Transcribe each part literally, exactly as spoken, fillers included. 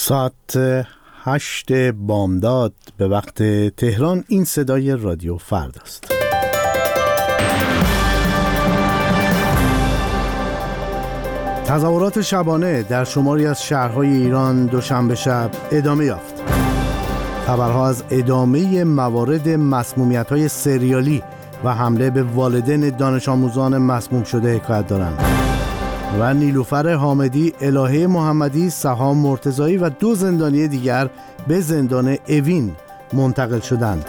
ساعت هشت بامداد به وقت تهران. این صدای رادیو فردا است. تظاهرات شبانه در شماری از شهرهای ایران دوشنبه شب ادامه یافت. خبرها از ادامه موارد مسمومیت‌های سریالی و حمله به والدین دانش آموزان مسموم شده حکایت دارند. و نیلوفر حامدی، الهه محمدی، سهام مرتضایی و دو زندانی دیگر به زندان اوین منتقل شدند.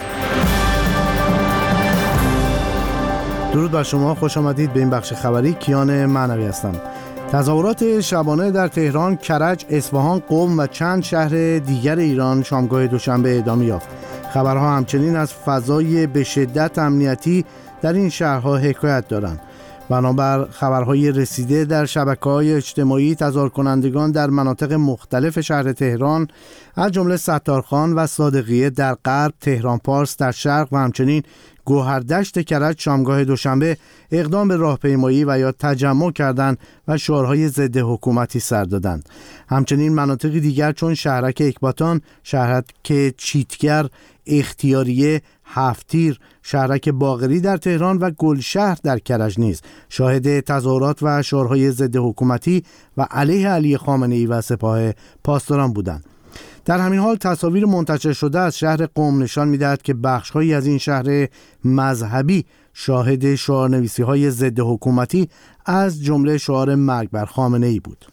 درود بر شما، خوش آمدید به این بخش خبری. کیان معنوی هستم. تظاهرات شبانه در تهران، کرج، اصفهان، قم و چند شهر دیگر ایران شامگاه دوشنبه ادامه یافت. خبرها همچنین از فضای به شدت امنیتی در این شهرها حکایت دارند. بنابر خبرهای رسیده در شبکه‌های اجتماعی، تظاهر کنندگان در مناطق مختلف شهر تهران از جمله ستارخان و صادقیه در غرب، تهران پارس در شرق و همچنین گوهردشت کرج شامگاه دوشنبه اقدام به راهپیمایی و یا تجمع کردند و شعارهای ضد حکومتی سر دادند. همچنین مناطق دیگر چون شهرک اکباتان، شهرک چیتگر، اختیاریه، هفتیر، شهرک باقری در تهران و گلشهر در کرج نیز شاهد تظاهرات و شعارهای ضد حکومتی و علیه علی خامنه‌ای و سپاه پاسداران بودند. در همین حال تصاویر منتشر شده از شهر قم نشان می‌دهد که بخش‌هایی از این شهر مذهبی شاهد شعارنویسی‌های ضد حکومتی از جمله شعار مرگ بر خامنه‌ای بود.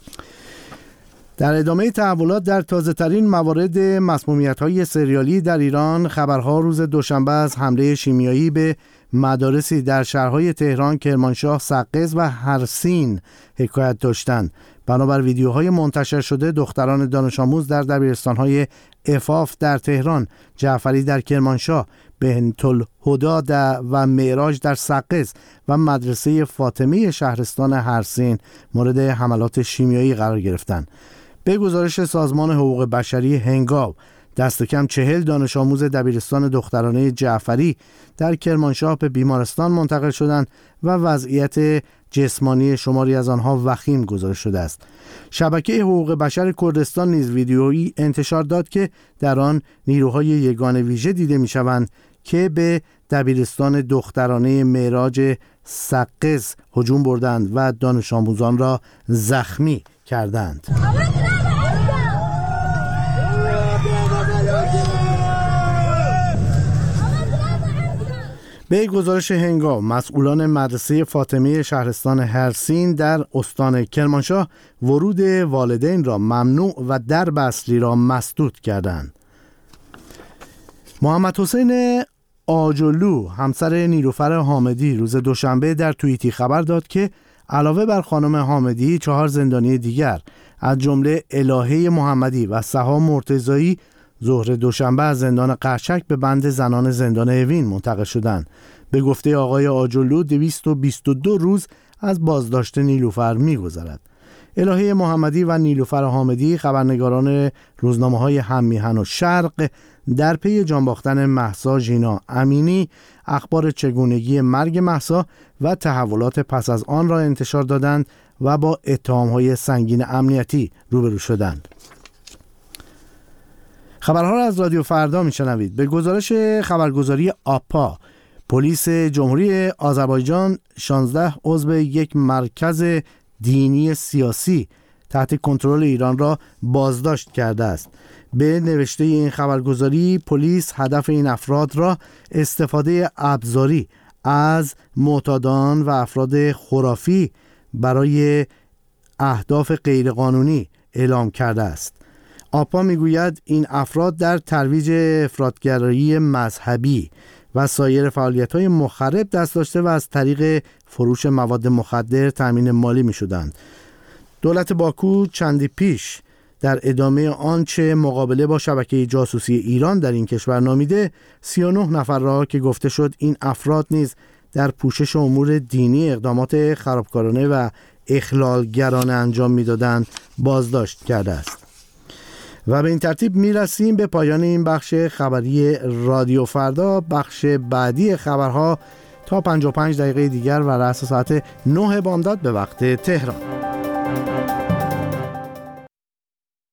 در ادامه تحولات در تازه‌ترین موارد مسمومیت‌های سریالی در ایران، خبرها روز دوشنبه از حمله شیمیایی به مدارسی در شهرهای تهران، کرمانشاه، سقز و هرسین حکایت داشتند. بنابر ویدیوهای منتشر شده، دختران دانش آموز در دبیرستان‌های عفاف در تهران، جعفری در کرمانشاه، بنت‌الهدی و معراج در سقز و مدرسه فاطمی شهرستان هرسین مورد حملات شیمیایی قرار گرفتند. به گزارش سازمان حقوق بشری هنگاو، دست کم چهل دانش آموز دبیرستان دخترانه جعفری در کرمانشاه به بیمارستان منتقل شدند و وضعیت جسمانی شماری از آنها وخیم گزارش شده است. شبکه حقوق بشر کردستان نیز ویدیویی انتشار داد که در آن نیروهای یگان ویژه دیده می‌شوند که به دبیرستان دخترانه معراج سقز هجوم بردند و دانش آموزان را زخمی کردند. به گزارش هنگام، مسئولان مدرسه فاطمی شهرستان هرسین در استان کرمانشاه ورود والدین را ممنوع و درب اصلی را مسدود کردند. محمد حسین آجلو، همسر نیلوفر حامدی، روز دوشنبه در توییتی خبر داد که علاوه بر خانم حامدی، چهار زندانی دیگر از جمله الهه محمدی و سهام مرتضایی ظهر دوشنبه از زندان قرچک به بند زنان زندان اوین منتقل شدند. به گفته آقای آجلو، دویست و بیست و دو روز از بازداشت نیلوفر می‌گذرد. الهه محمدی و نیلوفر حامدی، خبرنگاران روزنامه‌های هم‌میهن و شرق، در پی جان باختن مهسا ژینا امینی اخبار چگونگی مرگ مهسا و تحولات پس از آن را انتشار دادند و با اتهام‌های سنگین امنیتی روبرو شدند. خبرها را از رادیو فردا میشنوید. به گزارش خبرگزاری آپا، پلیس جمهوری آذربایجان شانزده عضو یک مرکز دینی سیاسی تحت کنترل ایران را بازداشت کرده است. به نوشته این خبرگزاری، پلیس هدف این افراد را استفاده ابزاری از معتادان و افراد خرافی برای اهداف غیرقانونی اعلام کرده است. آپا میگوید این افراد در ترویج افراطگرایی مذهبی و سایر فعالیت‌های مخرب دست داشته و از طریق فروش مواد مخدر تامین مالی می‌شدند. دولت باکو چندی پیش در ادامه آنچه مقابله با شبکه جاسوسی ایران در این کشور نامیده، سی و نه نفر را که گفته شد این افراد نیز در پوشش امور دینی اقدامات خرابکارانه و اخلالگرانه انجام می‌دادند بازداشت کرده است. و به این ترتیب میرسیم به پایان این بخش خبری رادیو فردا. بخش بعدی خبرها تا پنجاه و پنج دقیقه دیگر و رأس ساعت نه بامداد به وقت تهران.